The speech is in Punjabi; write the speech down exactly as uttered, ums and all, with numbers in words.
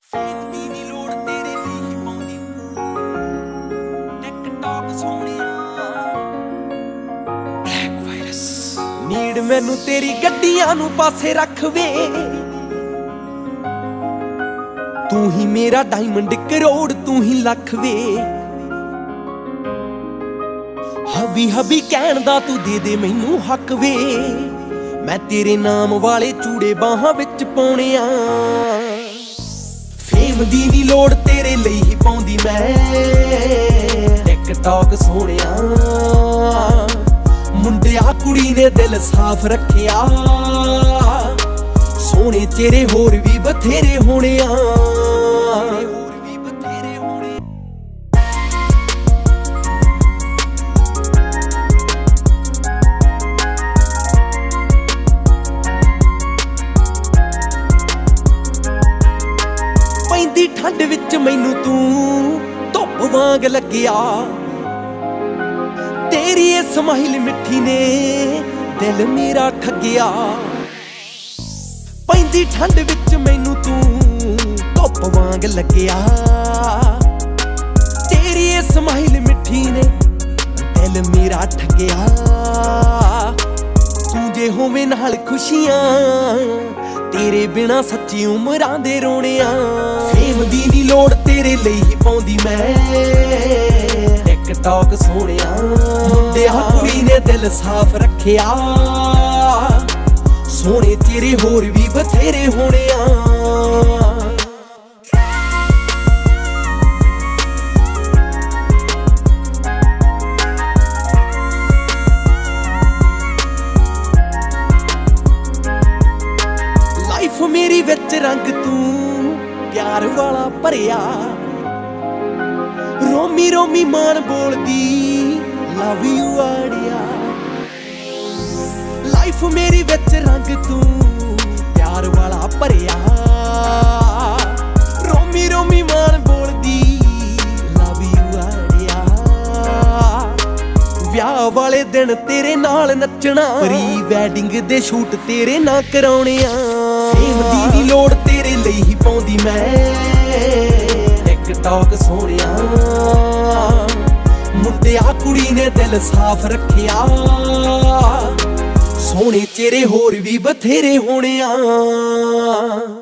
ਫੇਮ ਦੀ ਨੀ ਲੋੜ ਤੇਰੇ ਲਈ ਹੀ ਪਾਉਂਦੀ ਟਿਕਟੌਕ ਸੋਹਣਿਆ ਬਲੈਕ ਵਾਇਰਸ ਨੀਡ ਮੈਨੂੰ ਤੇਰੀ ਗੱਡੀਆਂ ਨੂੰ ਪਾਸੇ ਰੱਖ ਵੇ ਤੂੰ ਹੀ ਮੇਰਾ ਡਾਇਮੰਡ ਕਰੋੜ ਤੂੰ ਹੀ ਲੱਖ ਵੇ ਹਬੀ ਹਬੀ ਕਹਿਣ ਦਾ ਤੂੰ ਦੇ ਦੇ ਮੈਨੂੰ ਹੱਕ ਵੇ ਮੈਂ ਤੇਰੇ ਨਾਮ ਵਾਲੇ ਚੂੜੇ ਬਾਹਾਂ ਵਿੱਚ ਪਾਉਣਿਆ ਫੇਮ ਦੀ ਨੀ ਲੋੜ ਤੇਰੇ ਲਈ ਹੀ ਪਾਉਂਦੀ ਮੈਂ ਟਿਕਟੌਕ ਸੋਹਣਿਆ ਮੁੰਡਿਆ ਕੁੜੀ ਨੇ ਦਿਲ ਸਾਫ਼ ਰੱਖਿਆ ਸੋਹਣੇ ਤੇਰੇ ਹੋਰ ਵੀ ਬਥੇਰੇ ਹੋਣਿਆ ਪੈਂਦੀ ਠੰਡ ਵਿੱਚ ਮੈਨੂੰ ਤੂੰ ਧੁੱਪ ਵਾਂਗ ਲੱਗਿਆ ਤੇਰੀ ਇਹ ਸਮਾਈਲ ਮਿੱਠੀ ਨੇ ਦਿਲ ਮੇਰਾ ਠੱਗਿਆ ਪੈਂਦੀ ਠੰਡ ਵਿੱਚ ਮੈਨੂੰ ਤੂੰ ਧੁੱਪ ਵਾਂਗ ਲੱਗਿਆ ਤੇਰੀ ਇਹ ਸਮਾਈਲ ਮਿੱਠੀ ਨੇ ਦਿਲ ਮੇਰਾ ਠੱਗਿਆ ਤੂੰ ਜੇ ਹੋਵੇਂ ਨਾਲ ਖੁਸ਼ੀਆਂ ਤੇਰੇ ਬਿਨਾ ਸੱਚੀ ਉਮਰਾਂ ਦੇ ਰੋਣਿਆ ਫੇਮ ਦੀ ਨੀ ਲੋੜ ਤੇਰੇ ਲਈ ਹੀ ਪਾਉਂਦੀ ਮੈਂ ਟਿਕਟੌਕ ਸੋਹਣਿਆ ਮੁੰਡਿਆ ਕੁੜੀ ਨੇ ਦਿਲ ਸਾਫ਼ ਰੱਖਿਆ ਸੋਹਣੇ ਤੇਰੇ ਹੋਰ ਵੀ ਬਥੇਰੇ ਹੋਣਿਆ ਲਾਈਫ ਮੇਰੀ ਵਿੱਚ ਰੰਗ ਤੂੰ ਪਿਆਰ ਵਾਲਾ ਭਰਿਆ ਰੋਮੀ ਰੋਮੀ ਮਾਨ ਬੋਲਦੀ ਲਵ ਯੂ ਆੜਿਆ ਲਾਈਫ ਮੇਰੀ ਵਿੱਚ ਰੰਗ ਤੂੰ ਪਿਆਰ ਵਾਲਾ ਭਰਿਆ ਰੋਮੀ ਰੋਮੀ ਮਾਨ ਬੋਲਦੀ ਲਵ ਯੂ ਆੜਿਆ ਵਿਆਹ ਵਾਲੇ ਦਿਨ ਤੇਰੇ ਨਾਲ ਨੱਚਣਾ ਪ੍ਰੀ ਵੈਡਿੰਗ ਦੇ ਸ਼ੂਟ ਤੇਰੇ ਨਾਲ ਕਰਾਉਣਿਆ ਫੇਮ ਦੀ ਨੀ ਲੋੜ ਤੇਰੇ ਲਈ ਹੀ ਪਾਉਂਦੀ ਮੈਂ ਟਿਕਟੌਕ ਸੋਹਣਿਆ ਮੁੰਡਿਆ ਕੁੜੀ ਨੇ ਦਿਲ ਸਾਫ਼ ਰੱਖਿਆ ਸੋਹਣੇ ਤੇਰੇ ਹੋਰ ਵੀ ਬਥੇਰੇ ਹੋਣਿਆ।